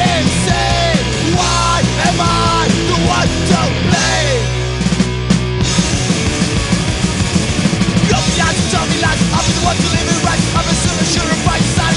insane. Why am I the one to blame? You'll be out to tell me lies. I'll be the one to live it right. I'm a sinner, sure and right.